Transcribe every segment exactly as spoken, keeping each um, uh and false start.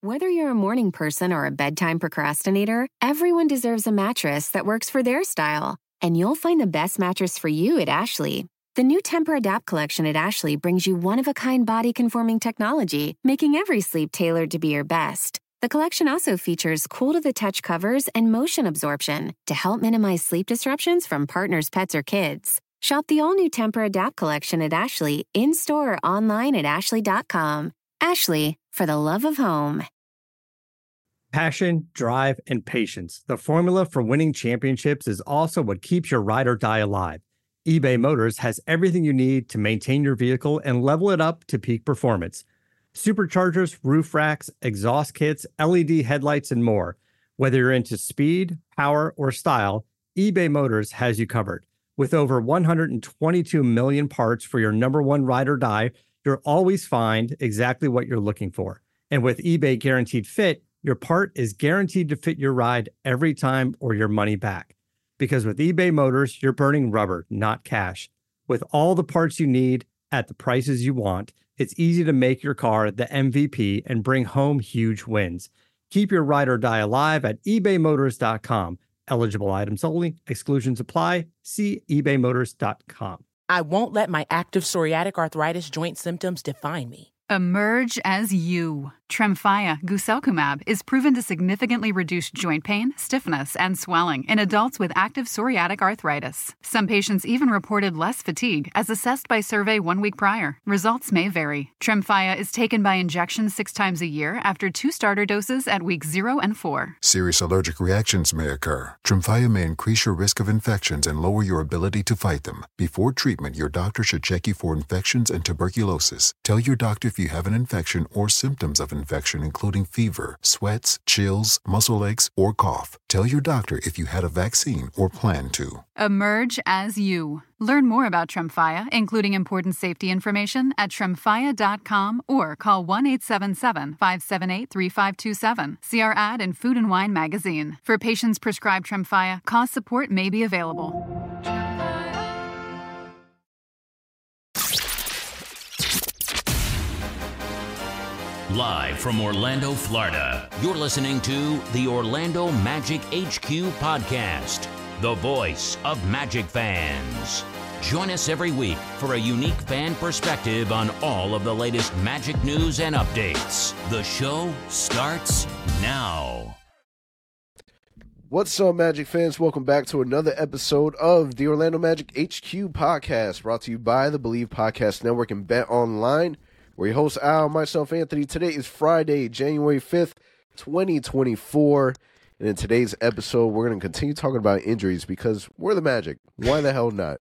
Whether you're a morning person or a bedtime procrastinator, everyone deserves a mattress that works for their style. And you'll find the best mattress for you at Ashley. The new Temper-Adapt collection at Ashley brings you one-of-a-kind body-conforming technology, making every sleep tailored to be your best. The collection also features cool-to-the-touch covers and motion absorption to help minimize sleep disruptions from partners, pets, or kids. Shop the all-new Temper-Adapt collection at Ashley, in-store or online at ashley dot com. Ashley, for the love of home. Passion, drive, and patience. The formula for winning championships is also what keeps your ride or die alive. eBay Motors has everything you need to maintain your vehicle and level it up to peak performance. Superchargers, roof racks, exhaust kits, L E D headlights, and more. Whether you're into speed, power, or style, eBay Motors has you covered. With over one hundred twenty-two million parts for your number one ride or die, you'll always find exactly what you're looking for. And with eBay Guaranteed Fit, your part is guaranteed to fit your ride every time or your money back. Because with eBay Motors, you're burning rubber, not cash. With all the parts you need at the prices you want, it's easy to make your car the M V P and bring home huge wins. Keep your ride or die alive at ebay motors dot com. Eligible items only. Exclusions apply. See ebay motors dot com. I won't let my active psoriatic arthritis joint symptoms define me. Emerge as you. Tremfya guselkumab is proven to significantly reduce joint pain, stiffness, and swelling in adults with active psoriatic arthritis. Some patients even reported less fatigue as assessed by survey one week prior. Results may vary. Tremfya is taken by injection six times a year after two starter doses at weeks zero and four. Serious allergic reactions may occur. Tremfya may increase your risk of infections and lower your ability to fight them. Before treatment, your doctor should check you for infections and tuberculosis. Tell your doctor if you have an infection or symptoms of infection, including fever, sweats, chills, muscle aches, or cough. Tell your doctor if you had a vaccine or plan to. Emerge as you. Learn more about Tremfya, including important safety information, at tremfya dot com or call one eight seven seven, five seven eight, three five two seven. See our ad in Food and Wine magazine. For patients prescribed Tremfya, cost support may be available. Live from Orlando, Florida, you're listening to the Orlando Magic H Q podcast, the voice of Magic fans. Join us every week for a unique fan perspective on all of the latest Magic news and updates. The show starts now. What's up, Magic fans? Welcome back to another episode of the Orlando Magic H Q podcast, brought to you by the Believe Podcast Network and Bet Online. We're your host, Al, myself, Anthony. Today is Friday, January fifth, twenty twenty-four. And in today's episode, we're going to continue talking about injuries because we're the Magic. Why the hell not?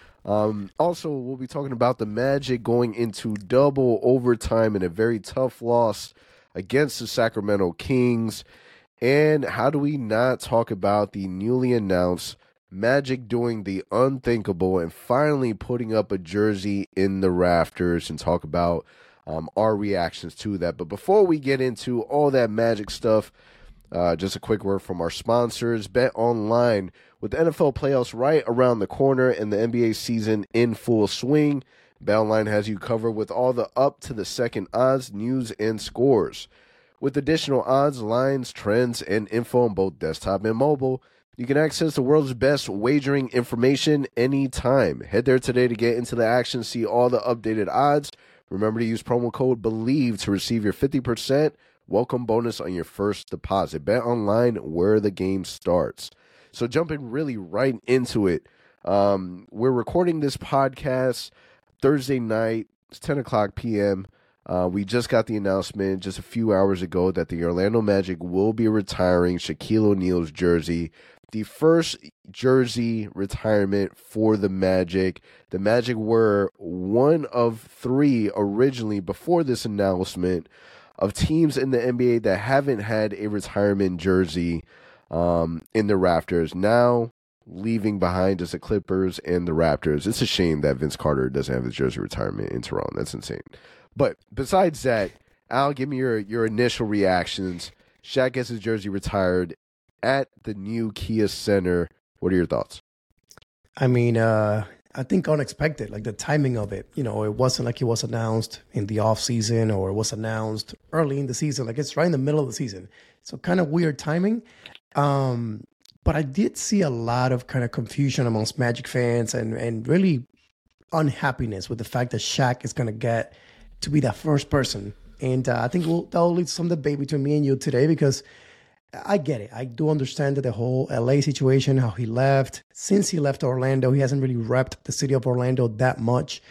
Um, also, we'll be talking about the Magic going into double overtime in a very tough loss against the Sacramento Kings. And how do we not talk about the newly announced Magic doing the unthinkable and finally putting up a jersey in the rafters, and talk about um, our reactions to that. But before we get into all that Magic stuff, uh, just a quick word from our sponsors. Bet Online. With the N F L playoffs right around the corner and the N B A season in full swing, Bet Online has you covered with all the up-to-the-second odds, news, and scores. With additional odds, lines, trends, and info on both desktop and mobile, you can access the world's best wagering information anytime. Head there today to get into the action, see all the updated odds. Remember to use promo code BELIEVE to receive your fifty percent welcome bonus on your first deposit. Bet Online, where the game starts. So jumping really right into it, um, we're recording this podcast Thursday night. It's ten o'clock p.m. Uh, we just got the announcement just a few hours ago that the Orlando Magic will be retiring Shaquille O'Neal's jersey. The first jersey retirement for the Magic. The Magic were one of three originally before this announcement of teams in the N B A that haven't had a retirement jersey um, in the rafters. Now leaving behind just the Clippers and the Raptors. It's a shame that Vince Carter doesn't have his jersey retirement in Toronto. That's insane. But besides that, Al, give me your, your initial reactions. Shaq gets his jersey retired at the new Kia Center. What are your thoughts? I mean, uh, I think, unexpected, like the timing of it. You know, it wasn't like it was announced in the off season or it was announced early in the season. Like it's right in the middle of the season. So kind of weird timing. Um, but I did see a lot of kind of confusion amongst Magic fans and, and really unhappiness with the fact that Shaq is going to get to be that first person. And uh, I think we'll, that'll lead to some debate between me and you today, because I get it. I do understand that the whole L A situation, how he left. Since he left Orlando, he hasn't really repped the city of Orlando that much.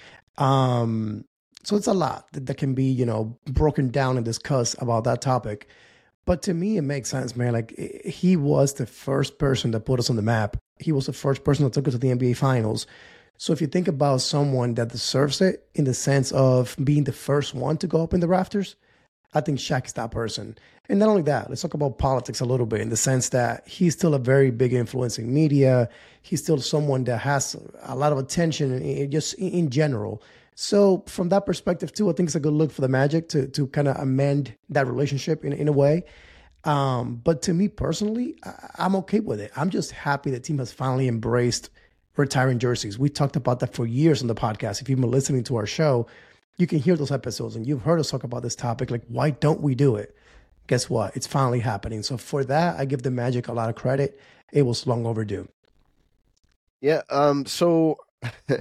Um, so it's a lot that, that can be, you know, broken down and discussed about that topic. But to me, it makes sense, man. Like, he was the first person that put us on the map. He was the first person that took us to the N B A Finals. So if you think about someone that deserves it in the sense of being the first one to go up in the rafters, I think Shaq is that person. And not only that, let's talk about politics a little bit, in the sense that he's still a very big influence in media. He's still someone that has a lot of attention in, just in general. So from that perspective too, I think it's a good look for the Magic to to kind of amend that relationship in, in a way. Um, but to me personally, I, I'm okay with it. I'm just happy the team has finally embraced retiring jerseys. We talked about that for years on the podcast. If you've been listening to our show, you can hear those episodes and you've heard us talk about this topic. Like, why don't we do it? Guess what? It's finally happening. So for that, I give the Magic a lot of credit. It was long overdue. Yeah. Um. So, uh,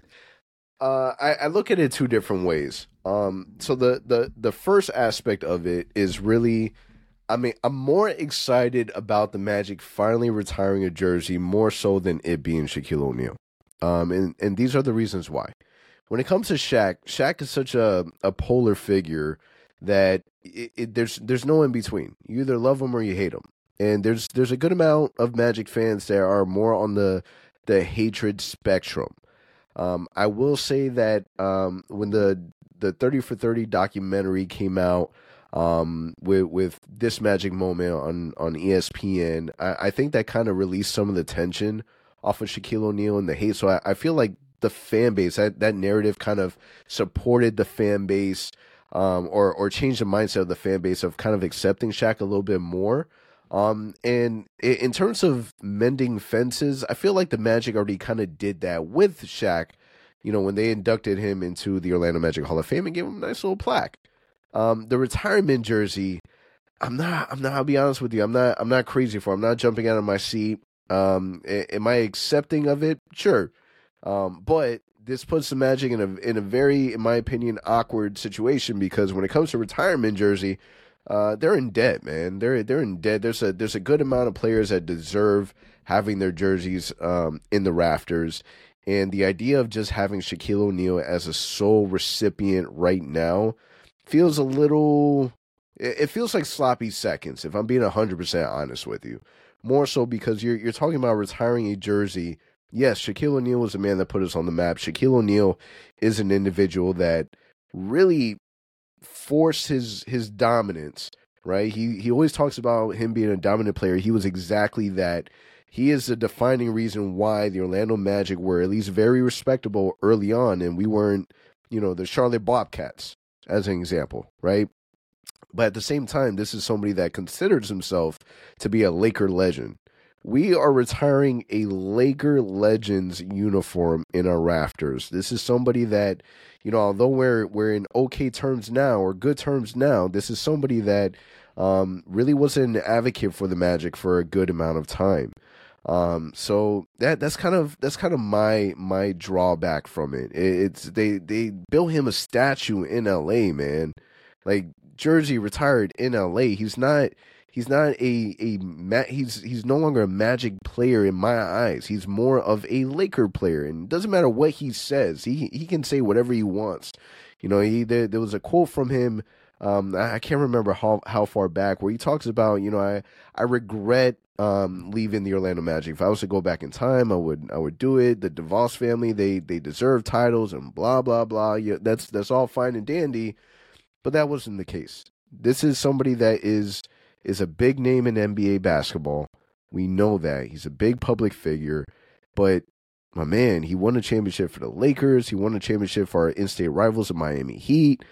I, I look at it two different ways. Um. So the the the first aspect of it is really, I mean, I'm more excited about the Magic finally retiring a jersey more so than it being Shaquille O'Neal. Um. And and these are the reasons why. When it comes to Shaq, Shaq is such a, a polar figure that it, it, there's there's no in between. You either love him or you hate him. And there's there's a good amount of Magic fans that are more on the the hatred spectrum. Um, I will say that um, when the the thirty for thirty documentary came out um, with with this Magic moment on on E S P N, I, I think that kind of released some of the tension off of Shaquille O'Neal and the hate. So I, I feel like the fan base, that, that narrative kind of supported the fan base, um, or or changed the mindset of the fan base of kind of accepting Shaq a little bit more. Um, and in terms of mending fences, I feel like the Magic already kind of did that with Shaq, you know, when they inducted him into the Orlando Magic Hall of Fame and gave him a nice little plaque. Um, the retirement jersey, I'm not, I'm not, I'll be honest with you, I'm not, I'm not crazy for it. I'm not jumping out of my seat. Um, am I accepting of it? Sure. Um, but this puts the Magic in a in a very, in my opinion, awkward situation, because when it comes to retirement jersey, uh, they're in debt, man. They're they're in debt. There's a there's a good amount of players that deserve having their jerseys um, in the rafters, and the idea of just having Shaquille O'Neal as a sole recipient right now feels a little. It feels like sloppy seconds, if I'm being one hundred percent honest with you. More so because you're you're talking about retiring a jersey. Yes, Shaquille O'Neal was the man that put us on the map. Shaquille O'Neal is an individual that really forced his his dominance, right? He he always talks about him being a dominant player. He was exactly that. He is the defining reason why the Orlando Magic were at least very respectable early on, and we weren't, you know, the Charlotte Bobcats, as an example, right? But at the same time, this is somebody that considers himself to be a Laker legend. We are retiring a Laker Legends uniform in our rafters. This is somebody that, you know, although we're we're in okay terms now, or good terms now, this is somebody that um, really was an advocate for the Magic for a good amount of time. Um, so that that's kind of that's kind of my my drawback from it. It's they they built him a statue in L A, man. Like, Jersey retired in L A. He's not. He's not a a he's he's no longer a Magic player in my eyes. He's more of a Laker player, and it doesn't matter what he says. He he can say whatever he wants. You know, he there, there was a quote from him. Um, I, I can't remember how how far back, where he talks about, you know, I I regret um leaving the Orlando Magic. If I was to go back in time, I would I would do it. The DeVos family, they they deserve titles and blah blah blah. Yeah, that's that's all fine and dandy, but that wasn't the case. This is somebody that is. is a big name in N B A basketball. We know that. He's a big public figure. But, my man, he won a championship for the Lakers. He won a championship for our in-state rivals, the Miami Heat.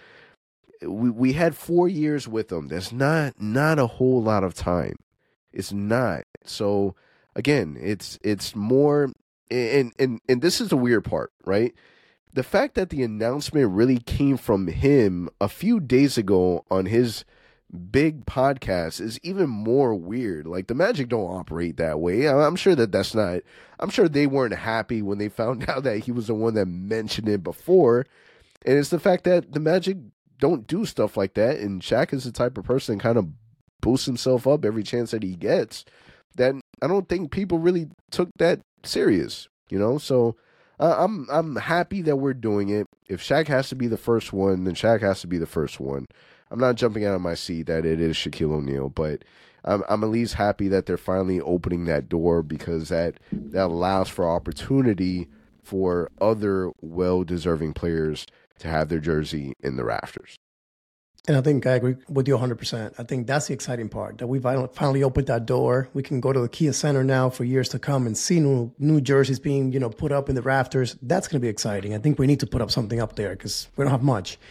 We we had four years with him. That's not not a whole lot of time. It's not. So, again, it's it's more and and and this is the weird part, right? The fact that the announcement really came from him a few days ago on his big podcast is even more weird. Like, the Magic don't operate that way. I'm sure that that's not, I'm sure they weren't happy when they found out that he was the one that mentioned it before. And it's the fact that the Magic don't do stuff like that. And Shaq is the type of person that kind of boosts himself up every chance that he gets, that I don't think people really took that serious, you know? So, Uh, I'm I'm happy that we're doing it. If Shaq has to be the first one, then Shaq has to be the first one. I'm not jumping out of my seat that it is Shaquille O'Neal, but I'm I'm at least happy that they're finally opening that door, because that that allows for opportunity for other well-deserving players to have their jersey in the rafters. And I think I agree with you one hundred percent. I think that's the exciting part, that we finally opened that door. We can go to the Kia Center now for years to come and see new, new jerseys being, you know, put up in the rafters. That's going to be exciting. I think we need to put up something up there because we don't have much.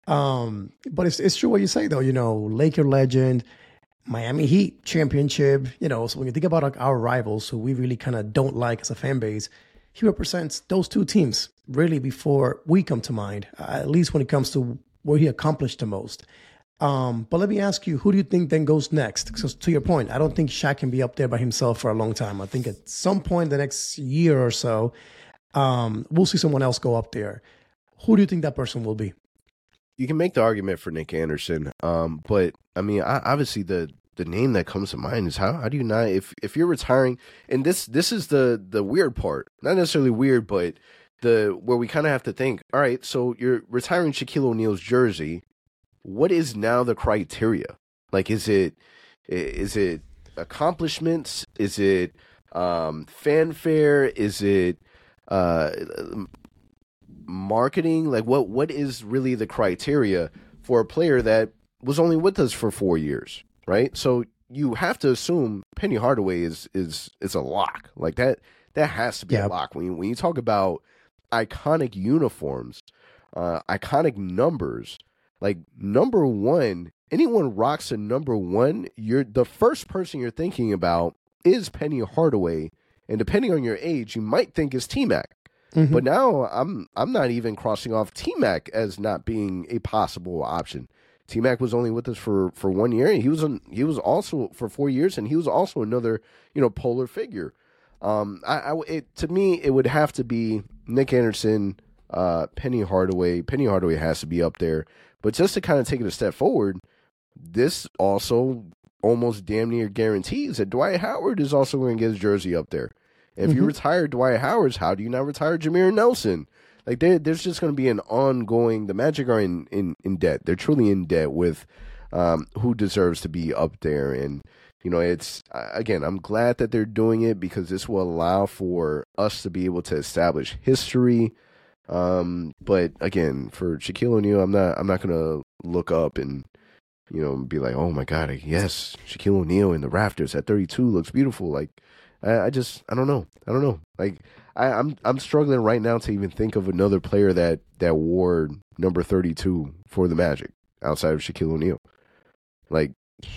Um, but it's, it's true what you say, though. You know, Laker legend, Miami Heat championship. You know, so when you think about like, our rivals, who we really kind of don't like as a fan base, he represents those two teams really before we come to mind, uh, at least when it comes to where he accomplished the most. Um, but let me ask you, who do you think then goes next? Because to your point, I don't think Shaq can be up there by himself for a long time. I think at some point the next year or so, um, we'll see someone else go up there. Who do you think that person will be? You can make the argument for Nick Anderson, um, but I mean, I, obviously the the name that comes to mind is how how do you not, if if you're retiring, and this this is the the weird part, not necessarily weird, but the where we kind of have to think, all right, so you're retiring Shaquille O'Neal's jersey. What is now the criteria? Like, is it is it accomplishments? Is it um, fanfare? Is it uh, marketing? Like, what what is really the criteria for a player that was only with us for four years, right? So you have to assume Penny Hardaway is is is a lock. Like that that has to be yeah. a lock. When you, when you talk about iconic uniforms, uh, iconic numbers, like number one, anyone rocks a number one, you're the first person you're thinking about is Penny Hardaway, and depending on your age, you might think is T-Mac. Mm-hmm. But now I'm I'm not even crossing off T-Mac as not being a possible option. T-Mac was only with us for, for one year, and he was an, he was also for four years, and he was also another, you know, polar figure. Um, I, I it, to me, it would have to be Nick Anderson, uh, Penny Hardaway. Penny Hardaway has to be up there. But just to kind of take it a step forward, this also almost damn near guarantees that Dwight Howard is also going to get his jersey up there. If mm-hmm. you retire Dwight Howard, how do you not retire Jameer Nelson? Like, there's just going to be an ongoing, the Magic are in, in, in debt. They're truly in debt with um, who deserves to be up there. And, you know, it's, again, I'm glad that they're doing it because this will allow for us to be able to establish history. Um, but again, for Shaquille O'Neal, I'm not, I'm not going to look up and, you know, be like, oh my God, yes, Shaquille O'Neal in the rafters at thirty-two looks beautiful. Like, I, I just, I don't know. I don't know. Like, I, I'm, I'm struggling right now to even think of another player that, that wore number thirty-two for the Magic outside of Shaquille O'Neal. Like,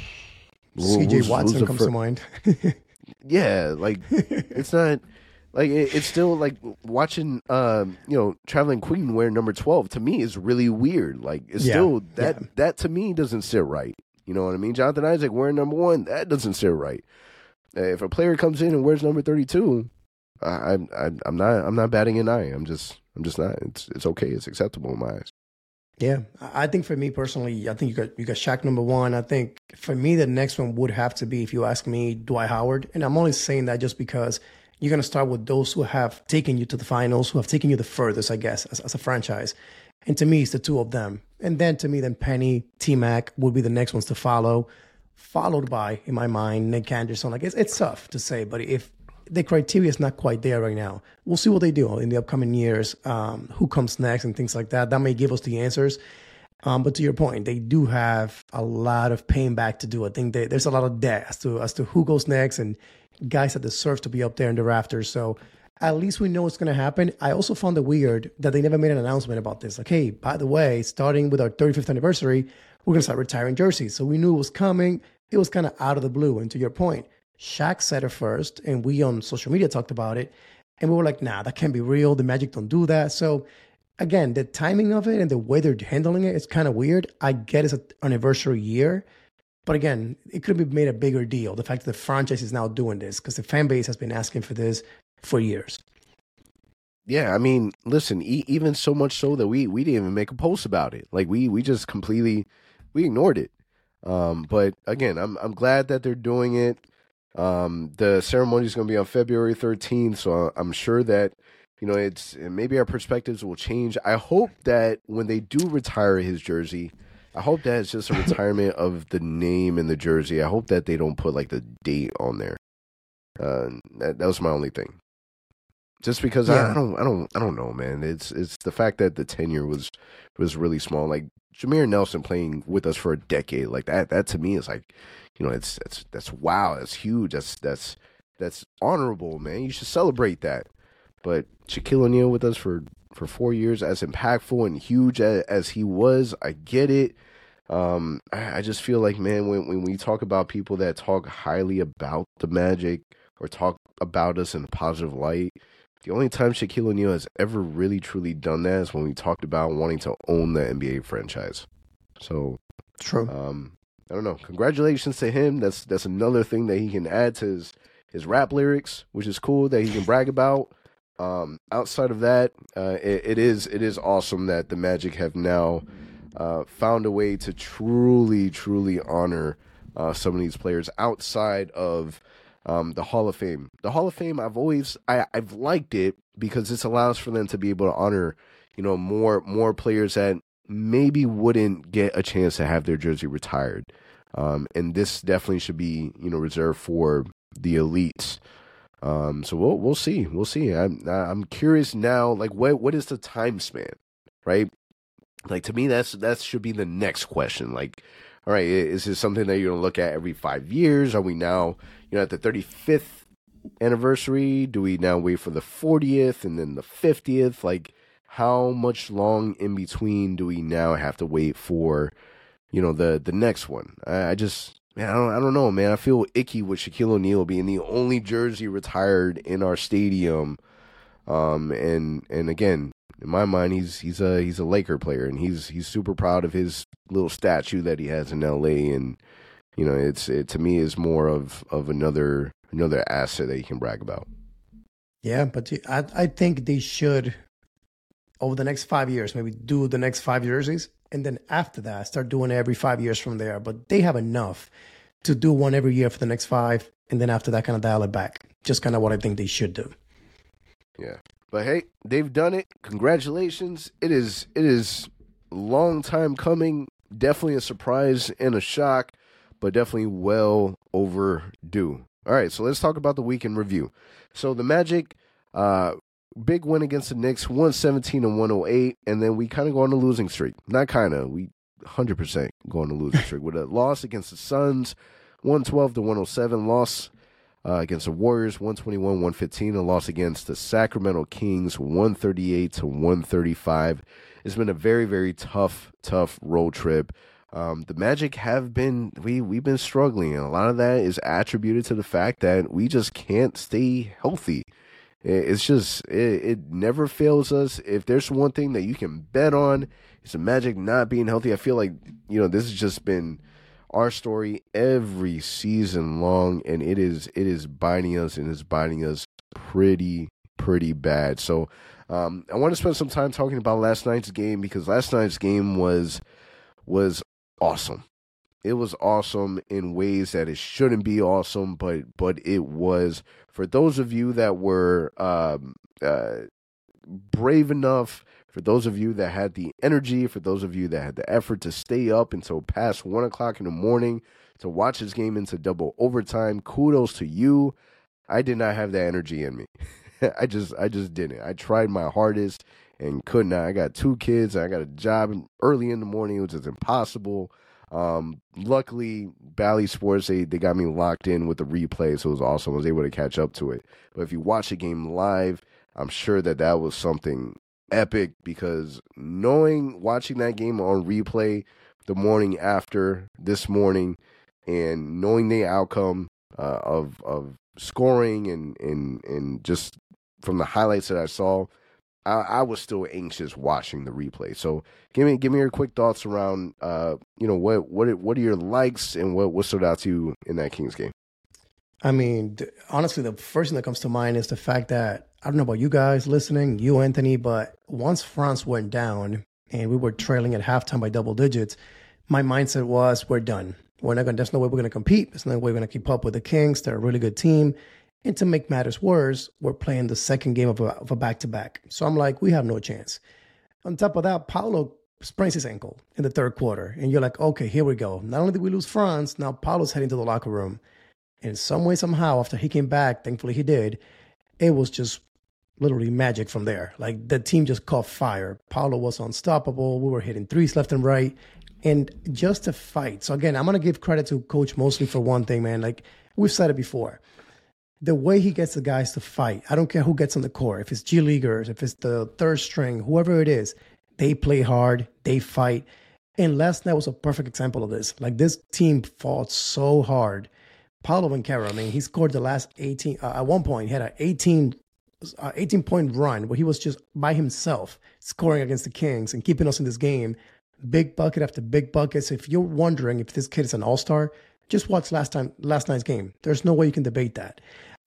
C J Watson comes fir- to mind. Yeah. Like, it's not, like, it, it's still like watching, um, you know, Traveling Queen wear number twelve to me is really weird. Like, it's yeah, still that, yeah. that to me doesn't sit right. You know what I mean? Jonathan Isaac wearing number one, that doesn't sit right. Uh, if a player comes in and wears number thirty-two, I, I, I'm not, I'm not batting an eye. I'm just, I'm just not. It's, it's okay. It's acceptable in my eyes. Yeah, I think for me personally, I think you got you got Shaq number one. I think for me, the next one would have to be, if you ask me, Dwight Howard. And I'm only saying that just because you're going to start with those who have taken you to the finals, who have taken you the furthest, I guess, as, as a franchise. And to me, it's the two of them. And then to me, then Penny, T-Mac would be the next ones to follow, followed by, in my mind, Nick Anderson. Like, it's, it's tough to say, but if the criteria is not quite there right now, we'll see what they do in the upcoming years, um, who comes next and things like that. That may give us the answers. Um, but to your point, they do have a lot of paying back to do. I think they, there's a lot of debt as to as to who goes next and guys that deserve to be up there in the rafters. So at least we know what's going to happen. I also found it weird that they never made an announcement about this. Like, hey, by the way, starting with our thirty-fifth anniversary, we're going to start retiring jerseys. So we knew it was coming. It was kind of out of the blue. And to your point, Shaq said it first, and we on social media talked about it. And we were like, nah, that can't be real. The Magic don't do that. So again, the timing of it and the way they're handling it is kind of weird. I get it's an anniversary year, but again, it could have made a bigger deal. The fact that the franchise is now doing this because the fan base has been asking for this for years. Yeah, I mean, listen, e- even so much so that we we didn't even make a post about it. Like we we just completely we ignored it. Um, but again, I'm I'm glad that they're doing it. Um, the ceremony is going to be on February thirteenth, so I'm sure that, you know, it's maybe our perspectives will change. I hope that when they do retire his jersey, I hope that it's just a retirement of the name in the jersey. I hope that they don't put like the date on there. Uh, that, that was my only thing. Just because yeah. I, I don't, I don't, I don't know, man. It's it's the fact that the tenure was was really small. Like Jameer Nelson playing with us for a decade, like that. That to me is like, you know, it's that's that's wow, that's huge, that's that's that's honorable, man. You should celebrate that. But Shaquille O'Neal with us for, for four years, as impactful and huge as, as he was, I get it. Um, I, I just feel like, man, when when we talk about people that talk highly about the Magic or talk about us in a positive light, the only time Shaquille O'Neal has ever really truly done that is when we talked about wanting to own the N B A franchise. So, true. Um, I don't know. Congratulations to him. That's that's another thing that he can add to his, his rap lyrics, which is cool that he can brag about. Um, outside of that, uh, it, it is it is awesome that the Magic have now uh, found a way to truly, truly honor uh, some of these players outside of um, the Hall of Fame. The Hall of Fame, I've always I, I've liked it because this allows for them to be able to honor, you know, more more players that maybe wouldn't get a chance to have their jersey retired. Um, and this definitely should be, you know, reserved for the elites. Um, so we'll we'll see, we'll see. I'm I'm curious now, like what what is the time span, right? Like to me, that's that should be the next question. Like, all right, is this something that you're gonna look at every five years? Are we now, you know, at the thirty-fifth anniversary? Do we now wait for the fortieth and then the fiftieth? Like, how much long in between do we now have to wait for, you know, the the next one? I, I just. Man, I don't, I don't know, man. I feel icky with Shaquille O'Neal being the only jersey retired in our stadium. Um, and and again, in my mind, he's he's a he's a Laker player, and he's he's super proud of his little statue that he has in L A. And you know, it's it to me is more of of another another asset that he can brag about. Yeah, but I I think they should over the next five years maybe do the next five jerseys. And then after that, start doing it every five years from there. But they have enough to do one every year for the next five. And then after that, kind of dial it back. Just kind of what I think they should do. Yeah. But hey, they've done it. Congratulations. It is it is a long time coming. Definitely a surprise and a shock, but definitely well overdue. All right, so let's talk about the week in review. So the Magic, uh, big win against the Knicks, one seventeen and one oh eight, and then we kind of go on a losing streak. Not kind of, we one hundred percent go on a losing streak with a loss against the Suns, one twelve to one oh seven, loss uh, against the Warriors, one twenty-one one fifteen, a loss against the Sacramento Kings, one thirty-eight to one thirty-five. It's been a very, very tough, tough road trip. Um, the Magic have been, we, we've been struggling, and a lot of that is attributed to the fact that we just can't stay healthy. It's just, it, it never fails us. If there's one thing that you can bet on, it's the Magic not being healthy. I feel like, you know, this has just been our story every season long, and it is it is biting us, and it's biting us pretty, pretty bad. So um, I want to spend some time talking about last night's game, because last night's game was was awesome. It was awesome in ways that it shouldn't be awesome, but but it was. For those of you that were um, uh, brave enough, for those of you that had the energy, for those of you that had the effort to stay up until past one o'clock in the morning to watch this game into double overtime, kudos to you. I did not have that energy in me. I just I just didn't. I tried my hardest and could not. I got two kids. I got a job early in the morning, which is impossible. Um, luckily, Bally Sports, they, they got me locked in with the replay, so it was awesome. I was able to catch up to it. But if you watch the game live, I'm sure that that was something epic, because knowing, watching that game on replay the morning after this morning and knowing the outcome uh, of of scoring and, and, and just from the highlights that I saw, I, I was still anxious watching the replay. So give me give me your quick thoughts around, uh, you know, what what what are your likes and what what stood out to you in that Kings game? I mean, honestly, the first thing that comes to mind is the fact that, I don't know about you guys listening, you, Anthony, but once France went down and we were trailing at halftime by double digits, my mindset was, we're done. We're not going. There's no way we're going to compete. There's no way we're going to keep up with the Kings. They're a really good team. And to make matters worse, we're playing the second game of a, of a back-to-back. So I'm like, we have no chance. On top of that, Paulo sprains his ankle in the third quarter. And you're like, okay, here we go. Not only did we lose France, now Paulo's heading to the locker room. And some way, somehow, after he came back, thankfully he did, it was just literally magic from there. Like, the team just caught fire. Paulo was unstoppable. We were hitting threes left and right. And just a fight. So, again, I'm going to give credit to Coach Mosley for one thing, man. Like, we've said it before. The way he gets the guys to fight, I don't care who gets on the court. If it's G-Leaguers, if it's the third string, whoever it is, they play hard, they fight. And last night was a perfect example of this. Like, this team fought so hard. Paulo Banchero, I mean, he scored the last eighteen. Uh, at one point, he had an eighteen, uh, eighteen-point run where he was just by himself scoring against the Kings and keeping us in this game. Big bucket after big bucket. So if you're wondering if this kid is an all-star, just watch last time, last night's game. There's no way you can debate that.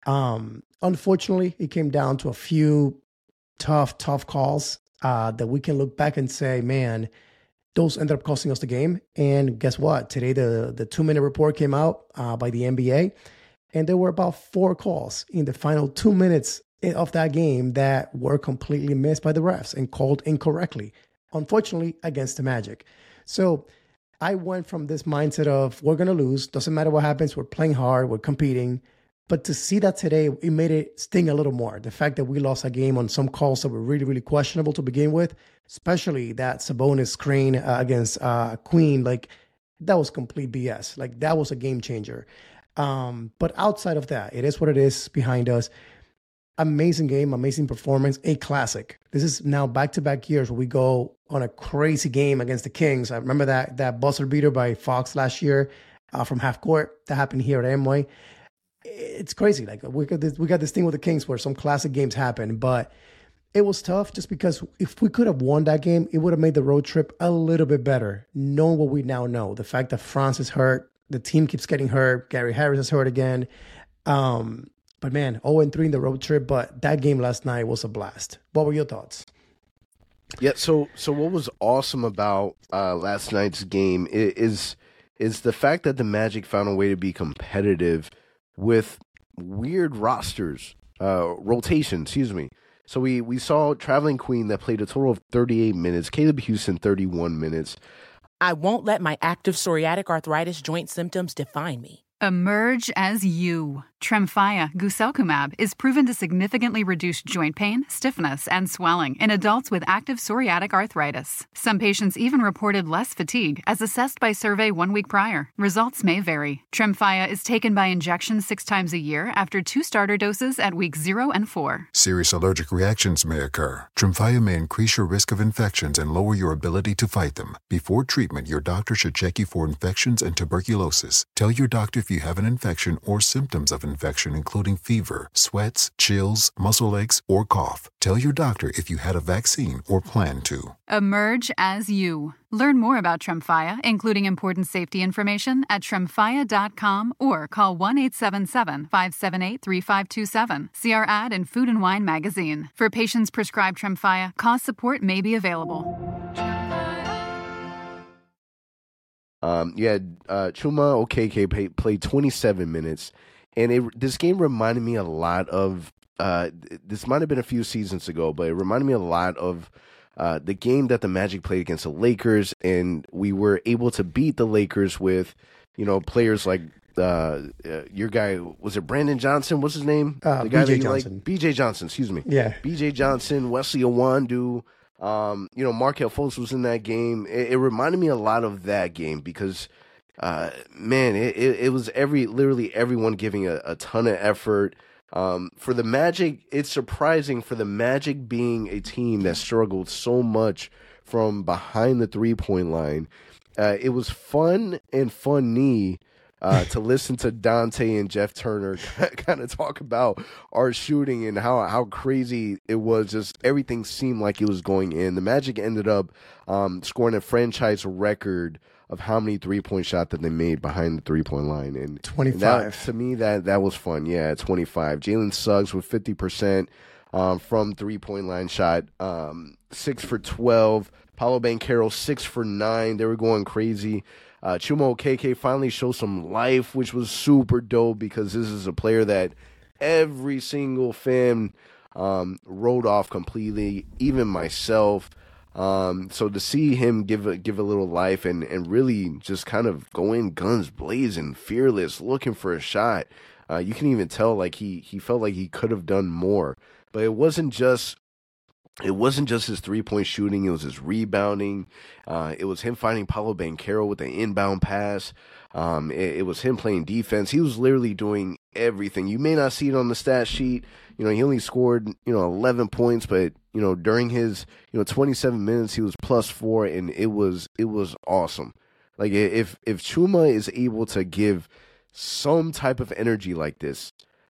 Um, unfortunately, it came down to a few tough, tough calls uh, that we can look back and say, man, those ended up costing us the game. And guess what? Today, the, the two-minute report came out uh, by the N B A, and there were about four calls in the final two minutes of that game that were completely missed by the refs and called incorrectly, unfortunately, against the Magic. So I went from this mindset of, we're going to lose. Doesn't matter what happens. We're playing hard. We're competing. But to see that today, it made it sting a little more. The fact that we lost a game on some calls that were really, really questionable to begin with, especially that Sabonis screen uh, against uh, Queen, like, that was complete B S. Like, that was a game changer. Um, but outside of that, it is what it is behind us. Amazing game, amazing performance, a classic. This is now back-to-back years where we go on a crazy game against the Kings. I remember that that buzzer beater by Fox last year uh, from half court. That happened here at Amway. It's crazy. Like, we got this, we got this thing with the Kings where some classic games happen, but it was tough just because if we could have won that game, it would have made the road trip a little bit better, knowing what we now know. The fact that France is hurt, the team keeps getting hurt, Gary Harris is hurt again. Um, but man, oh and three in the road trip, but that game last night was a blast. What were your thoughts? Yeah, so so what was awesome about uh, last night's game is is the fact that the Magic found a way to be competitive with weird rosters, uh, rotation, excuse me. So we, we saw Traveling Queen that played a total of thirty-eight minutes, Caleb Houston thirty-one minutes. I won't let my active psoriatic arthritis joint symptoms define me. Emerge as you. Tremfya guselkumab is proven to significantly reduce joint pain, stiffness, and swelling in adults with active psoriatic arthritis. Some patients even reported less fatigue as assessed by survey one week prior. Results may vary. Tremfya is taken by injection six times a year after two starter doses at weeks zero and four. Serious allergic reactions may occur. Tremfya may increase your risk of infections and lower your ability to fight them. Before treatment, your doctor should check you for infections and tuberculosis. Tell your doctor if you have an infection or symptoms of infection, including fever, sweats, chills, muscle aches, or cough. Tell your doctor if you had a vaccine or plan to. Emerge as you. Learn more about Tremfya, including important safety information, at tremfya dot com or call one eight seven seven, five seven eight, three five two seven. See our ad in Food and Wine magazine. For patients prescribed Tremfya, cause support may be available. Um, you had uh, Chuma Okeke play, played twenty-seven minutes, and it, this game reminded me a lot of, uh, this might have been a few seasons ago, but it reminded me a lot of uh, the game that the Magic played against the Lakers, and we were able to beat the Lakers with, you know, players like uh, uh, your guy, was it Brandon Johnson? What's his name? Uh, the guy B J that you Johnson. like? B J Johnson, excuse me. Yeah. B J Johnson, Wesley Iwundu. Um, you know, Markelle Fultz was in that game. It, it reminded me a lot of that game because, uh, man, it, it, it was every literally everyone giving a, a ton of effort. Um, for the Magic, it's surprising for the Magic being a team that struggled so much from behind the three-point line. Uh, it was fun and funny uh, to listen to Dante and Jeff Turner kind of talk about our shooting and how, how crazy it was. Just everything seemed like it was going in. The Magic ended up um, scoring a franchise record of how many three-point shots that they made behind the three-point line. And twenty-five. And that, to me, that, that was fun. Yeah, twenty-five. Jalen Suggs with fifty percent um, from three-point line shot, um, six for twelve. Paolo Banchero, six for nine. They were going crazy. Uh, Chuma Okeke finally showed some life, which was super dope because this is a player that every single fan um, wrote off completely, even myself. Um, so to see him give a, give a little life and, and really just kind of go in guns blazing, fearless, looking for a shot, uh, you can even tell like he, he felt like he could have done more. But it wasn't just It wasn't just his three-point shooting. It was his rebounding. Uh, it was him finding Paolo Banchero with an inbound pass. Um, it, it was him playing defense. He was literally doing everything. You may not see it on the stat sheet. You know, he only scored, you know, eleven points, but, you know, during his, you know, twenty-seven minutes, he was plus four, and it was it was awesome. Like, if, if Chuma is able to give some type of energy like this,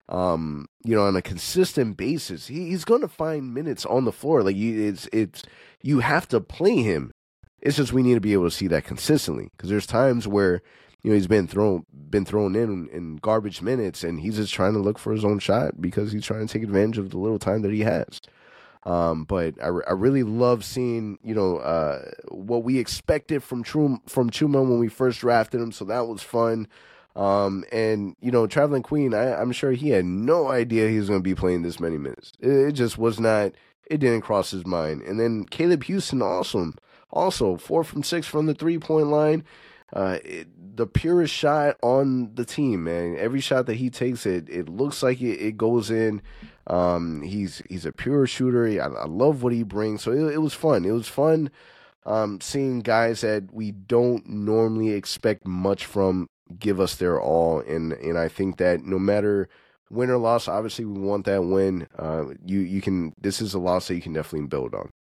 Um, you know, on a consistent basis, he, he's going to find minutes on the floor. Like you, it's it's you have to play him. It's just we need to be able to see that consistently because there's times where you know he's been thrown been thrown in in garbage minutes and he's just trying to look for his own shot because he's trying to take advantage of the little time that he has. Um, but I, I really love seeing you know uh, what we expected from Chuma, from Chuma when we first drafted him. So that was fun. Um, and, you know, Traveling Queen, I, I'm sure he had no idea he was going to be playing this many minutes. It, it just was not, it didn't cross his mind. And then Caleb Houston, also, also four from six from the three-point line. Uh, it, the purest shot on the team, man. Every shot that he takes, it it looks like it, it goes in. Um, he's he's a pure shooter. I, I love what he brings. So it, it was fun. It was fun um, seeing guys that we don't normally expect much from give us their all, and and I think that no matter win or loss, obviously we want that win. Uh, you you can this is a loss that you can definitely build on.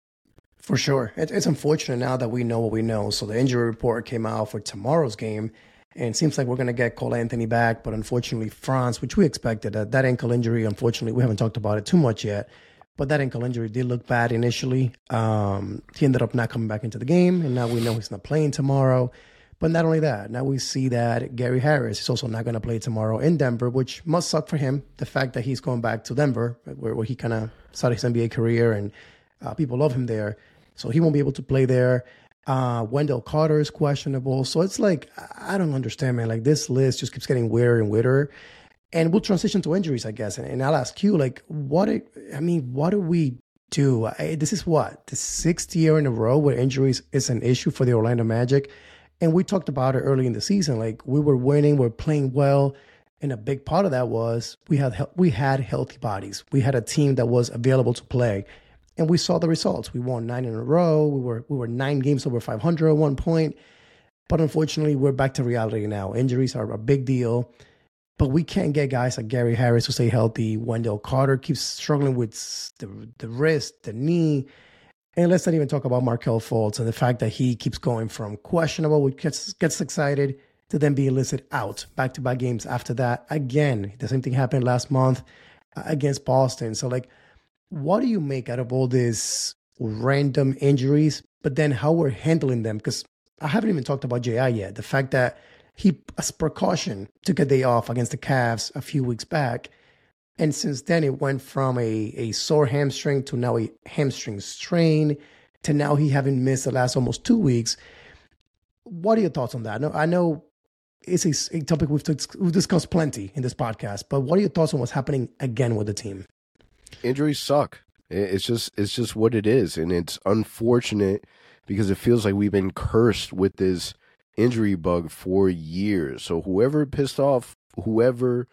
For sure, it, it's unfortunate now that we know what we know. So the injury report came out for tomorrow's game, and it seems like we're going to get Cole Anthony back, but unfortunately Franz, which we expected, uh, that ankle injury, unfortunately we haven't talked about it too much yet, but that ankle injury did look bad initially. Um, he ended up not coming back into the game, and now we know he's not playing tomorrow. But not only that, now we see that Gary Harris is also not going to play tomorrow in Denver, which must suck for him. The fact that he's going back to Denver, where, where he kind of started his N B A career, and uh, people love him there. So he won't be able to play there. Uh, Wendell Carter is questionable. So it's like, I don't understand, man. Like, this list just keeps getting weirder and weirder. And we'll transition to injuries, I guess. And, and I'll ask you, like, what, it, I mean, what do we do? I, this is what, the sixth year in a row where injuries is an issue for the Orlando Magic. And we talked about it early in the season. Like, we were winning, we we're playing well. And a big part of that was we had we had healthy bodies. We had a team that was available to play. And we saw the results. We won nine in a row. We were we were nine games over five hundred at one point. But unfortunately, we're back to reality now. Injuries are a big deal. But we can't get guys like Gary Harris to stay healthy. Wendell Carter keeps struggling with the, the wrist, the knee. And let's not even talk about Markelle Fultz and the fact that he keeps going from questionable, which gets, gets excited, to then be listed out back-to-back games after that. Again, the same thing happened last month uh, against Boston. So, like, what do you make out of all these random injuries, but then how we're handling them? Because I haven't even talked about J I yet. The fact that he, as precaution, took a day off against the Cavs a few weeks back. And since then, it went from a, a sore hamstring to now a hamstring strain to now he having missed the last almost two weeks. What are your thoughts on that? I know, I know it's a, a topic we've, t- we've discussed plenty in this podcast, but what are your thoughts on what's happening again with the team? Injuries suck. It's just it's just what it is, and it's unfortunate because it feels like we've been cursed with this injury bug for years. So whoever pissed off, whoever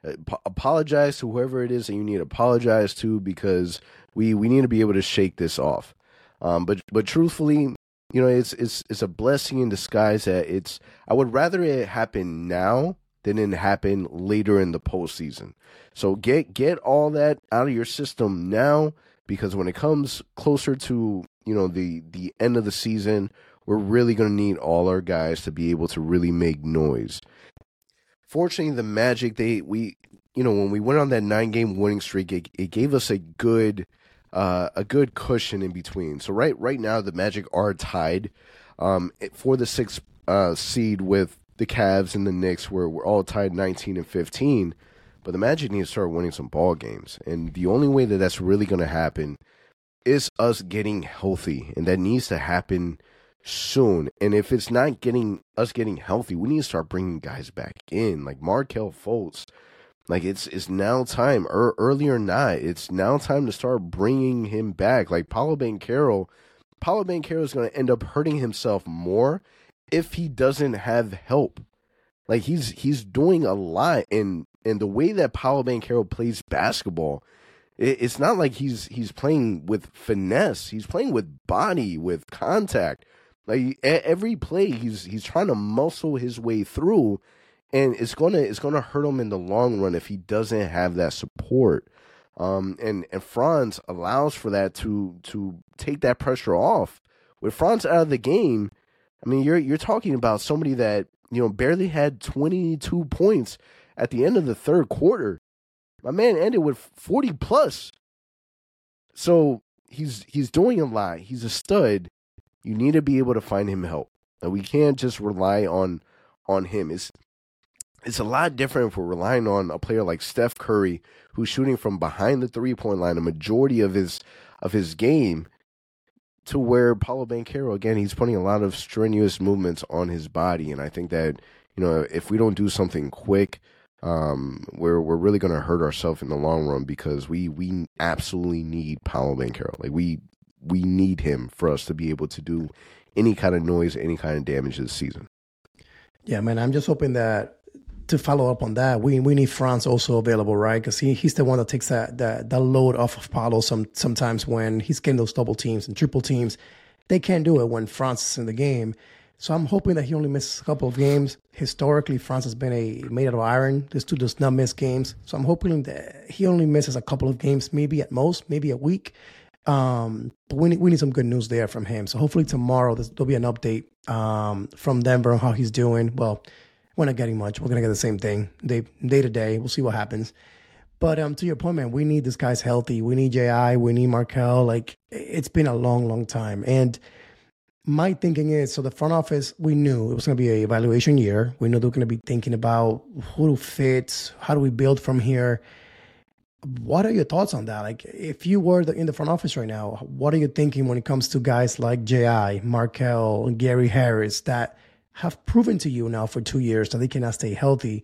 apologize to whoever it is that you need to apologize to, because we, we need to be able to shake this off. Um, but but truthfully, you know, it's it's it's a blessing in disguise that it's. I would rather it happen now than it happen later in the postseason. So get get all that out of your system now, because when it comes closer to, you know, the the end of the season, we're really going to need all our guys to be able to really make noise. unfortunately, the Magic, they we you know when we went on that nine game winning streak, it, it gave us a good uh, a good cushion in between. So right right now, the Magic are tied um, for the sixth uh, seed with the Cavs and the Knicks, where we're all tied nineteen and fifteen. But the Magic need to start winning some ball games, and the only way that that's really going to happen is us getting healthy, and that needs to happen soon. And if it's not getting us getting healthy, we need to start bringing guys back in, like Markelle Fultz. Like it's it's now time, or early or not, it's now time to start bringing him back. Like Paolo Banchero, Paolo Banchero is going to end up hurting himself more if he doesn't have help. Like he's he's doing a lot, and and the way that Paolo Banchero plays basketball, it, it's not like he's he's playing with finesse. He's playing with body, with contact. Like every play, he's he's trying to muscle his way through, and it's gonna it's gonna hurt him in the long run if he doesn't have that support. Um, and and Franz allows for that to to take that pressure off. With Franz out of the game, I mean, you're you're talking about somebody that you know barely had twenty-two points at the end of the third quarter. My man ended with forty plus. So he's he's doing a lot. He's a stud. You need to be able to find him help. And we can't just rely on on him. It's it's a lot different if we're relying on a player like Steph Curry, who's shooting from behind the three-point line a majority of his of his game, to where Paolo Banchero, again, he's putting a lot of strenuous movements on his body. And I think that, you know, if we don't do something quick, um, we're we're really going to hurt ourselves in the long run, because we we absolutely need Paolo Banchero. Like we we need him for us to be able to do any kind of noise, any kind of damage this season. Yeah, man, I'm just hoping that, to follow up on that, we we need Franz also available, right? Because he, he's the one that takes that, that that load off of Paolo some, sometimes when he's getting those double teams and triple teams. They can't do it when Franz is in the game. So I'm hoping that he only misses a couple of games. Historically, Franz has been a made out of iron. This dude does not miss games. So I'm hoping that he only misses a couple of games, maybe at most, maybe a week. Um, but we need, we need some good news there from him. So hopefully tomorrow there'll be an update um, from Denver on how he's doing. Well, we're not getting much. We're going to get the same thing day, day to day. We'll see what happens. But um, to your point, man, we need this guy's healthy. We need J I. We need Markelle. Like, it's been a long, long time. And my thinking is, so the front office, we knew it was going to be an evaluation year. We knew they were going to be thinking about who fits, how do we build from here. What are your thoughts on that? Like, if you were in the front office right now, what are you thinking when it comes to guys like J I, Markelle, Gary Harris, that have proven to you now for two years that they cannot stay healthy?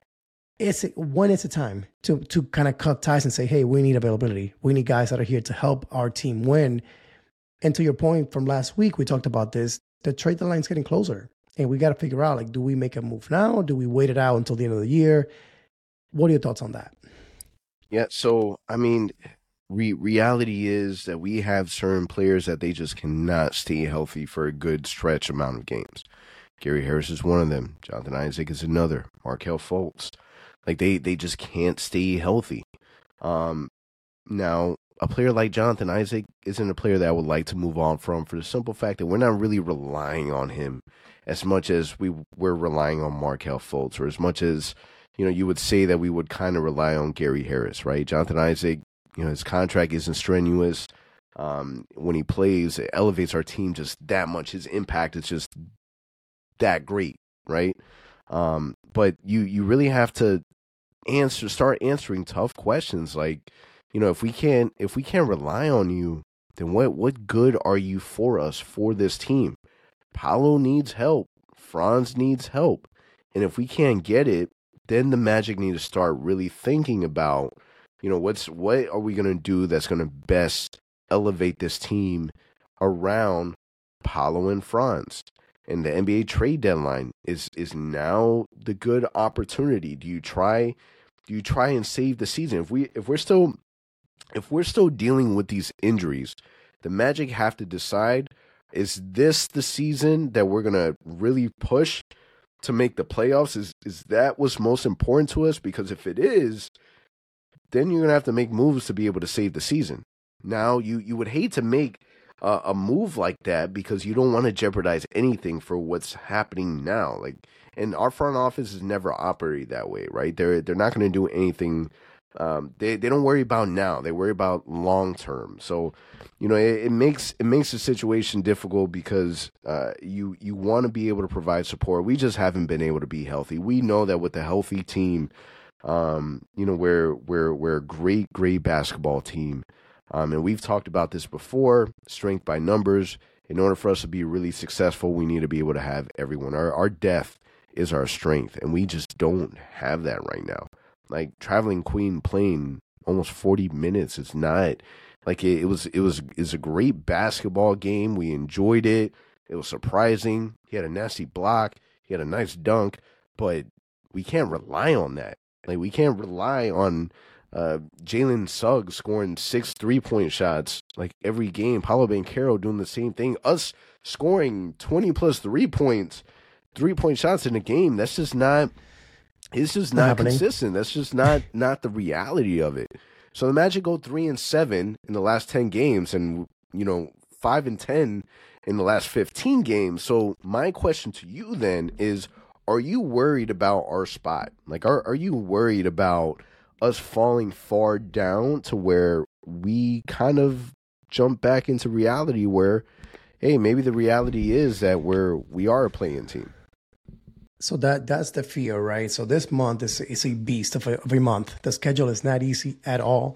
Is it, when is it time to to kind of cut ties and say, hey, we need availability. We need guys that are here to help our team win. And to your point from last week, we talked about this, the trade deadline is getting closer. And we got to figure out, like, do we make a move now? Do we wait it out until the end of the year? What are your thoughts on that? Yeah, so, I mean, re- reality is that we have certain players that they just cannot stay healthy for a good stretch amount of games. Gary Harris is one of them. Jonathan Isaac is another. Markelle Fultz. Like, they, they just can't stay healthy. Um, now, a player like Jonathan Isaac isn't a player that I would like to move on from, for the simple fact that we're not really relying on him as much as we we're relying on Markelle Fultz, or as much as, you know, you would say that we would kind of rely on Gary Harris, right? Jonathan Isaac, you know, his contract isn't strenuous. Um, when he plays, it elevates our team just that much. His impact is just that great, right? Um, but you you really have to answer, start answering tough questions, like, you know, if we can't if we can't rely on you, then what what good are you for us, for this team? Paolo needs help. Franz needs help. And if we can't get it, then the Magic need to start really thinking about, you know, what's what are we going to do that's going to best elevate this team around Paolo and Franz. And the N B A trade deadline is is now the good opportunity. Do you try do you try and save the season? If we if we're still if we're still dealing with these injuries, the Magic have to decide, is this the season that we're gonna really push to make the playoffs? Is is that what's most important to us? Because if it is, then you're gonna have to make moves to be able to save the season. Now, you you would hate to make uh, a move like that because you don't want to jeopardize anything for what's happening now. Like, And our front office has never operated that way, right? They're they're not going to do anything. Um, they they don't worry about now. They worry about long term. So, you know, it, it makes it makes the situation difficult because uh, you you want to be able to provide support. We just haven't been able to be healthy. We know that with a healthy team, um, you know, we're we're we're a great great basketball team, um, and we've talked about this before. Strength by numbers. In order for us to be really successful, we need to be able to have everyone. Our our depth is our strength, and we just don't have that right now. Like Traveling Queen playing almost forty minutes is not like it, it was. It was is a great basketball game. We enjoyed it. It was surprising. He had a nasty block. He had a nice dunk, but we can't rely on that. Like we can't rely on uh, Jalen Suggs scoring six three point shots like every game. Paolo Banchero doing the same thing. Us scoring twenty plus three points, three point shots in a game. That's just not. It's just not, not consistent. That's just not not the reality of it. So the Magic go three and seven in the last ten games, and you know five and ten in the last fifteen games. So my question to you then is: are you worried about our spot? Like, are are you worried about us falling far down to where we kind of jump back into reality? Where, hey, maybe the reality is that we're we are a play-in team. So that that's the fear, right? So this month is, is a beast of a, of a month. The schedule is not easy at all.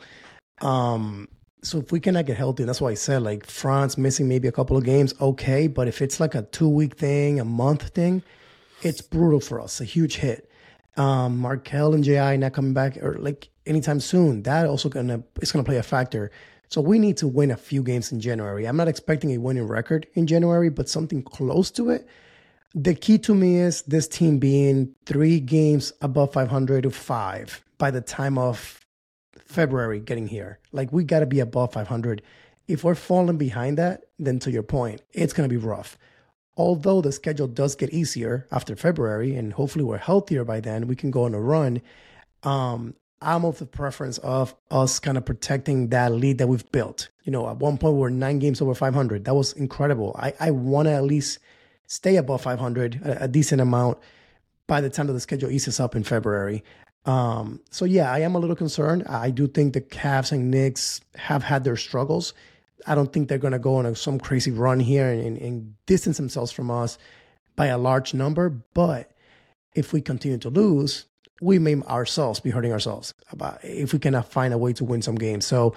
Um, so if we cannot get healthy, that's why I said, like, France missing maybe a couple of games, okay. But if it's like a two-week thing, a month thing, it's brutal for us, a huge hit. Um, Markel and J I not coming back or like anytime soon, that also gonna it's gonna play a factor. So we need to win a few games in January. I'm not expecting a winning record in January, but something close to it. The key to me is this team being three games above five hundred to five by the time of February getting here. Like, we got to be above five hundred. If we're falling behind that, then to your point, it's going to be rough. Although the schedule does get easier after February, and hopefully we're healthier by then, we can go on a run. Um, I'm of the preference of us kind of protecting that lead that we've built. You know, at one point we were nine games over five hundred. That was incredible. I, I want to at least stay above five hundred, a, a decent amount, by the time that the schedule eases up in February. Um, so, yeah, I am a little concerned. I do think the Cavs and Knicks have had their struggles. I don't think they're going to go on a, some crazy run here and, and, and distance themselves from us by a large number. But if we continue to lose, we may ourselves be hurting ourselves about if we cannot find a way to win some games. So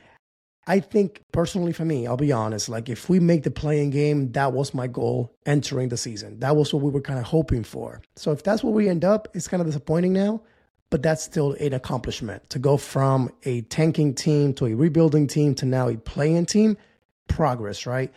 I think personally for me, I'll be honest, like if we make the play-in game, that was my goal entering the season. That was what we were kind of hoping for. So if that's where we end up, it's kind of disappointing now, but that's still an accomplishment. To go from a tanking team to a rebuilding team to now a play-in team, progress, right?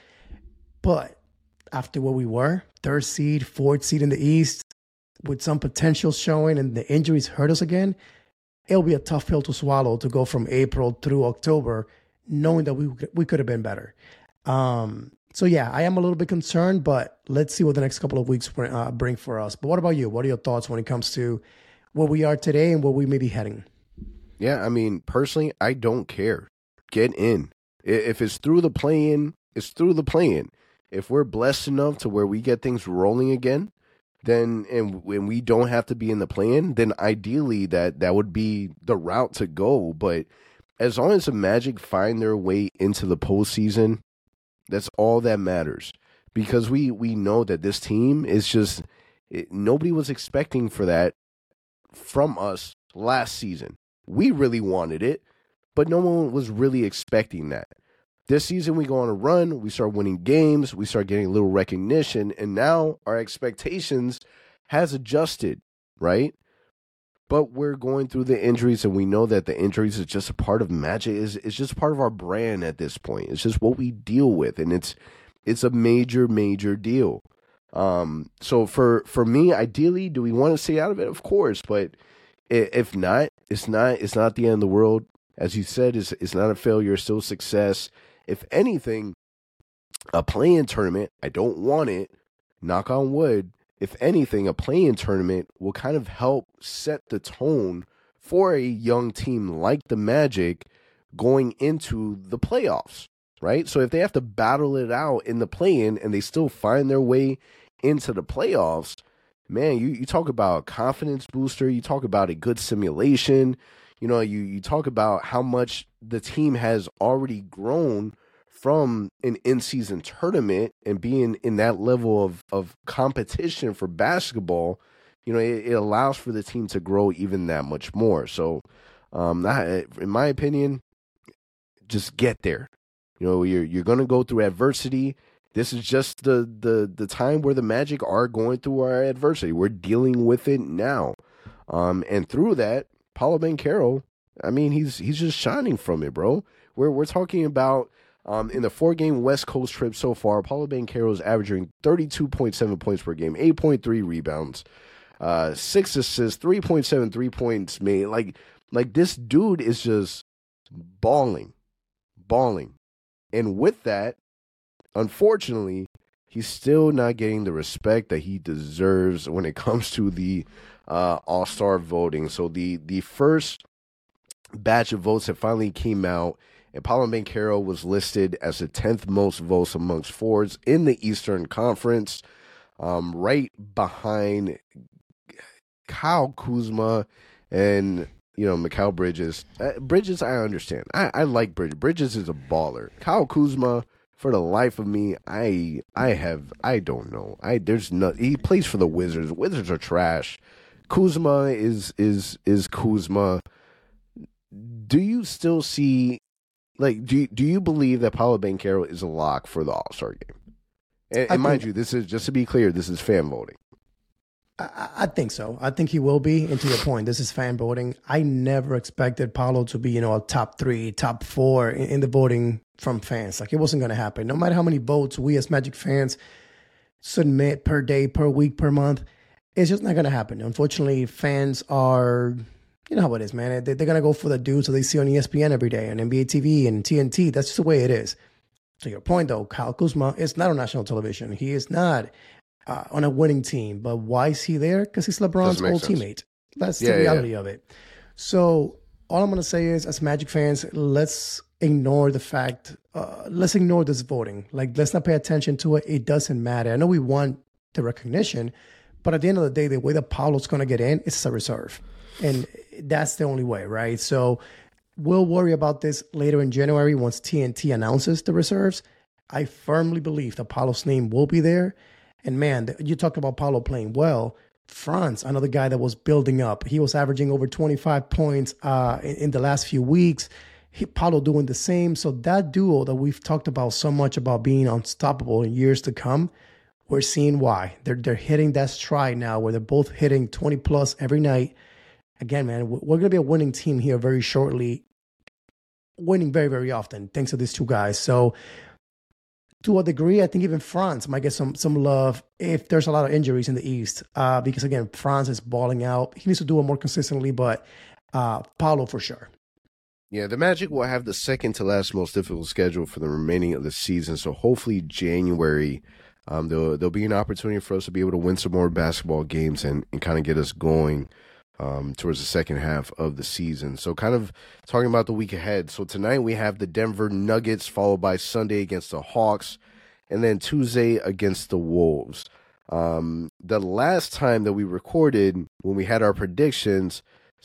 But after where we were, third seed, fourth seed in the East, with some potential showing and the injuries hurt us again, it'll be a tough pill to swallow to go from April through October knowing that we we could have been better. Um, so, yeah, I am a little bit concerned, but let's see what the next couple of weeks uh, bring for us. But what about you? What are your thoughts when it comes to where we are today and where we may be heading? Yeah, I mean, personally, I don't care. Get in. If it's through the play-in, it's through the play-in. If we're blessed enough to where we get things rolling again, then and when we don't have to be in the play-in, then ideally that, that would be the route to go. But as long as the Magic find their way into the postseason, that's all that matters. Because we, we know that this team is just, it, nobody was expecting for that from us last season. We really wanted it, but no one was really expecting that. This season we go on a run, we start winning games, we start getting a little recognition, and now our expectations has adjusted, right? But we're going through the injuries, and we know that the injuries is just a part of Magic. Is it's just part of our brand at this point. It's just what we deal with, and it's it's a major, major deal. Um, so for for me, ideally, do we want to stay out of it? Of course, but if not, it's not it's not the end of the world. As you said, it's it's not a failure. It's still success. If anything, a play-in tournament, I don't want it. Knock on wood. If anything, a play-in tournament will kind of help set the tone for a young team like the Magic going into the playoffs, right? So if they have to battle it out in the play-in and they still find their way into the playoffs, man, you, you talk about confidence booster. You talk about a good simulation. You know, you, you talk about how much the team has already grown from an in-season tournament and being in that level of, of competition for basketball. You know, it, it allows for the team to grow even that much more. So, um, I, in my opinion, just get there. You know, you're you're gonna go through adversity. This is just the the the time where the Magic are going through our adversity. We're dealing with it now, um, and through that, Paolo Banchero, I mean, he's he's just shining from it, bro. We're we're talking about. Um, in the four-game West Coast trip so far, Paolo Banchero is averaging thirty-two point seven points per game, eight point three rebounds, uh, six assists, three point seven three points made. Like, like this dude is just balling, balling. And with that, unfortunately, he's still not getting the respect that he deserves when it comes to the uh, All-Star voting. So the the first batch of votes that finally came out, and Paolo Banchero was listed as the tenth most votes amongst forwards in the Eastern Conference, um, right behind Kyle Kuzma and, you know, Mikal Bridges. Uh, Bridges, I understand. I, I like Bridges. Bridges is a baller. Kyle Kuzma, for the life of me, I I have, I don't know. I There's no, he plays for the Wizards. Wizards are trash. Kuzma is is is Kuzma. Do you still see... Like, do you, do you believe that Paolo Banchero is a lock for the All-Star game? And, and mind you, this is, just to be clear, this is fan voting. I, I think so. I think he will be. And to your point, this is fan voting. I never expected Paolo to be, you know, a top three, top four in, in the voting from fans. Like, it wasn't going to happen. No matter how many votes we as Magic fans submit per day, per week, per month, it's just not going to happen. Unfortunately, fans are... You know how it is, man. They, they're going to go for the dudes that they see on E S P N every day, and N B A T V and T N T. That's just the way it is. To your point, though, Kyle Kuzma is not on national television. He is not uh, on a winning team. But why is he there? Because he's LeBron's old sense. teammate. That's yeah, the reality yeah. of it. So all I'm going to say is, as Magic fans, let's ignore the fact, uh, let's ignore this voting. Like, let's not pay attention to it. It doesn't matter. I know we want the recognition, but at the end of the day, the way that Paolo's going to get in is a reserve. And that's the only way, right? So we'll worry about this later in January once T N T announces the reserves. I firmly believe that Paolo's name will be there. And man, you talked about Paolo playing well. Franz, another guy that was building up. He was averaging over twenty-five points uh, in, in the last few weeks. He, Paolo doing the same. So that duo that we've talked about so much about being unstoppable in years to come, we're seeing why. They're, they're hitting that stride now where they're both hitting twenty plus every night. Again, man, we're going to be a winning team here very shortly, winning very, very often, thanks to these two guys. So to a degree, I think even Franz might get some some love if there's a lot of injuries in the East. Uh, because, again, Franz is balling out. He needs to do it more consistently, but uh, Paolo for sure. Yeah, the Magic will have the second to last most difficult schedule for the remaining of the season. So hopefully January, um, there'll, there'll be an opportunity for us to be able to win some more basketball games and, and kind of get us going Um, towards the second half of the season. So kind of talking about the week ahead. So tonight we have the Denver Nuggets, followed by Sunday against the Hawks, and then Tuesday against the Wolves. Um, the last time that we recorded, when we had our predictions,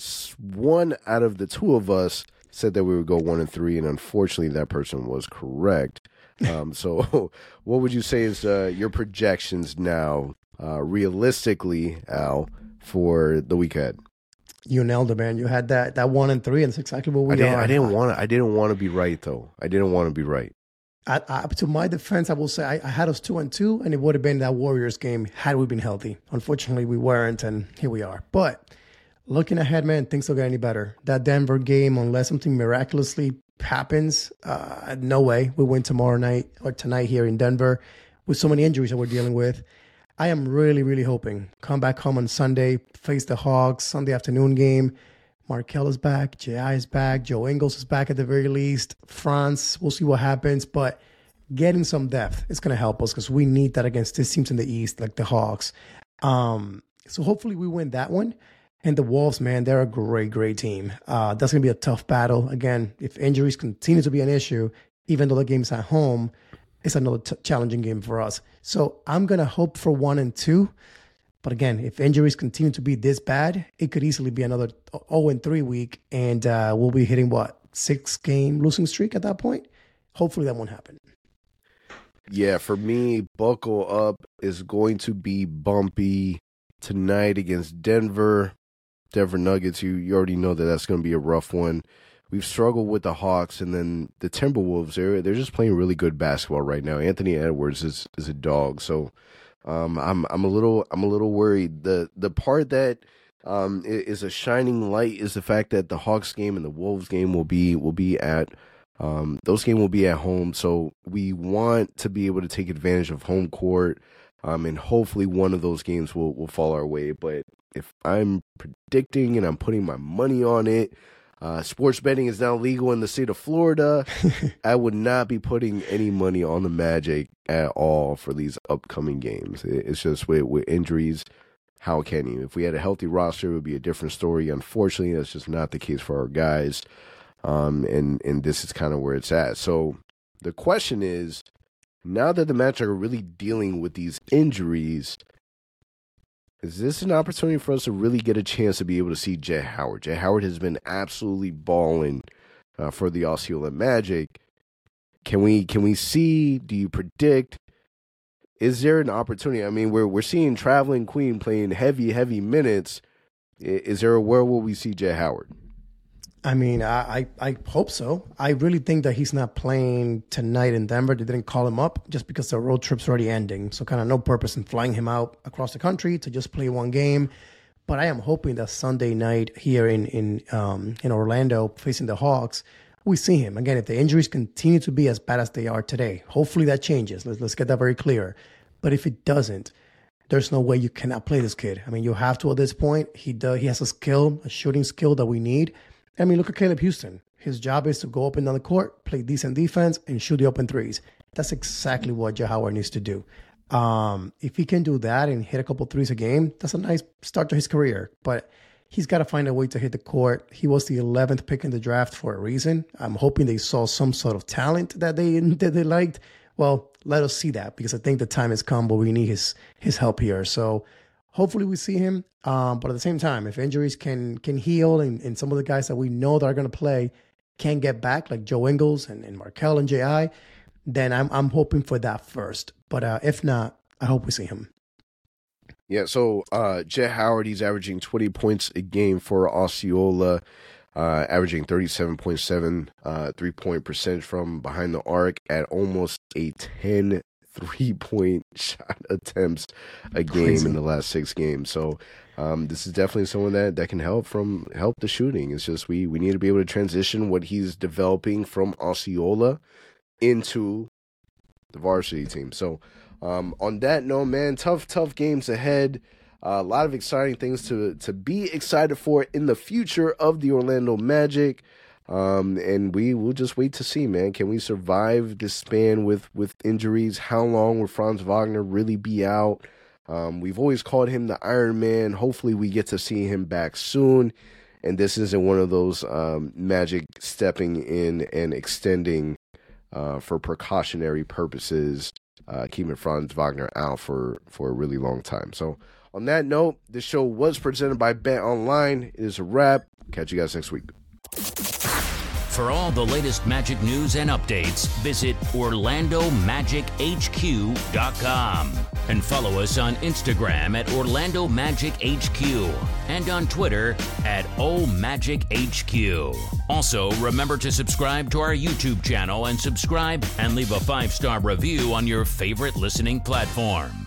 one out of the two of us said that we would go one and three, and unfortunately that person was correct. Um, so what would you say is uh, your projections now, uh, realistically, Al, for the week ahead? You nailed it, man. You had that that one and three, and it's exactly what we I didn't, are. I didn't want to. I didn't want to be right, though. I didn't want to be right. I, I, to my defense, I will say I, I had us two and two, and it would have been that Warriors game had we been healthy. Unfortunately, we weren't, and here we are. But looking ahead, man, things don't get any better. That Denver game, unless something miraculously happens, uh, no way we win tomorrow night or tonight here in Denver with so many injuries that we're dealing with. I am really, really hoping come back home on Sunday, face the Hawks, Sunday afternoon game. Markelle is back, J I is back, Joe Ingles is back at the very least. Franz, we'll see what happens, but getting some depth is going to help us because we need that against these teams in the East, like the Hawks. Um, so hopefully we win that one. And the Wolves, man, they're a great, great team. Uh, that's going to be a tough battle. Again, if injuries continue to be an issue, even though the game's at home, it's another t- challenging game for us. So I'm going to hope for one and two. But again, if injuries continue to be this bad, it could easily be another oh and three week, and uh, we'll be hitting, what, six-game losing streak at that point? Hopefully that won't happen. Yeah, for me, buckle up is going to be bumpy tonight against Denver. Denver Nuggets, you, you already know that that's going to be a rough one. We've struggled with the Hawks, and then the Timberwolves, they're, they're just playing really good basketball right now. Anthony Edwards is, is a dog, so um, I'm I'm a little I'm a little worried. The the part that um, is a shining light is the fact that the Hawks game and the Wolves game will be will be at um, those games will be at home. So we want to be able to take advantage of home court, um, and hopefully one of those games will will fall our way. But if I'm predicting and I'm putting my money on it, Uh, sports betting is now legal in the state of Florida. I would not be putting any money on the Magic at all for these upcoming games. It's just with, with injuries, how can you? If we had a healthy roster, it would be a different story. Unfortunately, that's just not the case for our guys. Um, and, and this is kind of where it's at. So the question is, now that the Magic are really dealing with these injuries, is this an opportunity for us to really get a chance to be able to see Jett Howard? Jett Howard has been absolutely balling uh, for the Osceola Magic. Can we can we see? Do you predict? Is there an opportunity? I mean, we're we're seeing Traveling Queen playing heavy heavy minutes. Is there a where will we see Jett Howard? I mean, I, I I hope so. I really think that he's not playing tonight in Denver. They didn't call him up just because the road trip's already ending. So kind of no purpose in flying him out across the country to just play one game. But I am hoping that Sunday night here in in um, in Orlando facing the Hawks, we see him. Again, if the injuries continue to be as bad as they are today, hopefully that changes. Let's, let's get that very clear. But if it doesn't, there's no way you cannot play this kid. I mean, you have to at this point. He does, he has a skill, a shooting skill that we need. I mean, look at Caleb Houston. His job is to go up and down the court, play decent defense, and shoot the open threes. That's exactly what Jett Howard needs to do. Um, if he can do that and hit a couple threes a game, that's a nice start to his career. But he's got to find a way to hit the court. He was the eleventh pick in the draft for a reason. I'm hoping they saw some sort of talent that they that they liked. Well, let us see that, because I think the time has come where we need his his help here. So hopefully we see him. Um, but at the same time, if injuries can can heal and, and some of the guys that we know that are going to play can get back, like Joe Ingles and, and Markelle and J I, then I'm I'm hoping for that first. But uh, if not, I hope we see him. Yeah, so uh, Jett Howard, he's averaging twenty points a game for Osceola, uh, averaging thirty-seven point seven uh, three-point percentage from behind the arc at almost a ten three-point shot attempts a game Crazy. in the last six games. So um, this is definitely someone that, that can help from help the shooting. It's just we we need to be able to transition what he's developing from Osceola into the varsity team. So um, on that note, man, tough, tough games ahead. Uh, a lot of exciting things to to be excited for in the future of the Orlando Magic. Um, and we will just wait to see, man. Can we survive this span with, with injuries? How long will Franz Wagner really be out? Um, we've always called him the Iron Man. Hopefully we get to see him back soon. And this isn't one of those um, Magic stepping in and extending uh, for precautionary purposes, uh, keeping Franz Wagner out for, for a really long time. So on that note, this show was presented by Bet Online. It is a wrap. Catch you guys next week. For all the latest Magic news and updates, visit Orlando Magic H Q dot com and follow us on Instagram at Orlando Magic H Q and on Twitter at O Magic H Q. Also, remember to subscribe to our YouTube channel and subscribe and leave a five-star review on your favorite listening platform.